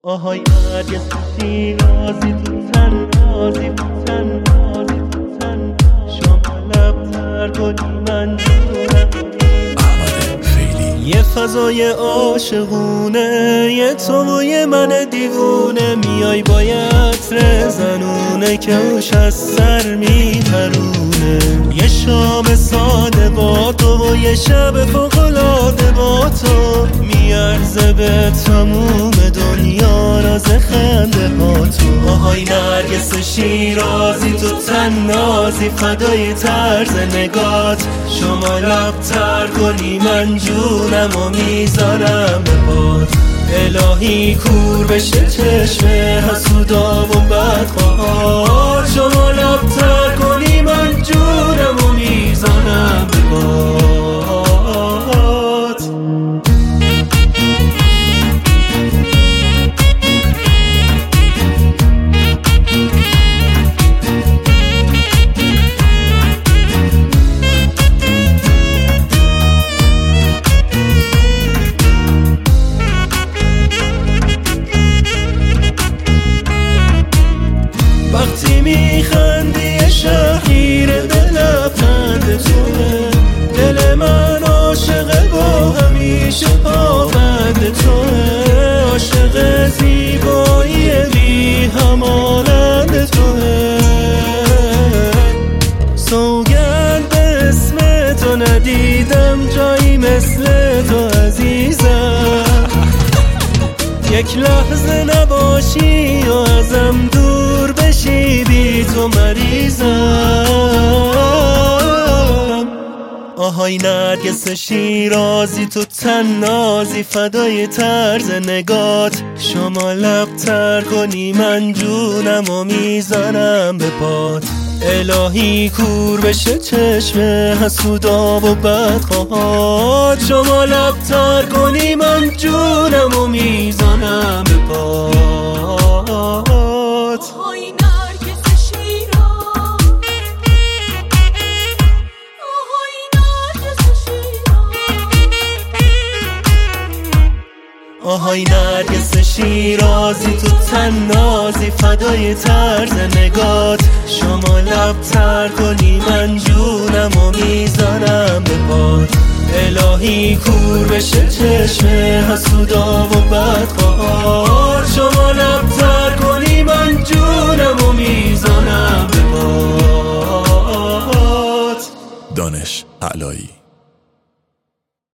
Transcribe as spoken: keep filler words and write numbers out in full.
آهای نرگس شیرازی تو تن نازی تو تن نازی تو تن شما لب تر کنی من جونم یه فضای عاشقونه یه تو و یه من دیوونه میای با عطر زنونه که اوش از سر میپرونه یه شام ساده با تو و یه شب فوق‌العاده با تو میارزه به تموم دنیا راز خنده ها تو آهای نرگس شیرازی تو تن نازی فدای طرز نگات شما لب تر کنی من جونم و میذارم به پات الهی کور بشه چشم حسودا و بدخواه شما لب تر کنی من جونم و میذارم به پات وقتی میخندی شهیر دل لبخند توه دل من عاشق با همیشه پابند توه عاشق زیبایی بی همانند توه سوگند به اسم تو ندیدم جایی مثل تو عزیزم یک لحظه نباشی و ازم دور بشی بی تو مریضم آهای نرگس شیرازی تو تن نازی فدای طرز نگات شما لب تر کنی من جونم و میزنم به پات الهی کور بشه چشم حسودا و بدخواه شما لب تر کنی من جونم و میزنم به پات آهای نرگس شیراز آهای نرگس شیراز آهای نرگس شیرازی تو تن نازی فدای طرز نگات شما لب تر کنی من جونم و میزنم به پات الهی کور بشه چشم حسودا و بدخواه شما لب تر کنی من جونم و میزنم به پات دانش علایی.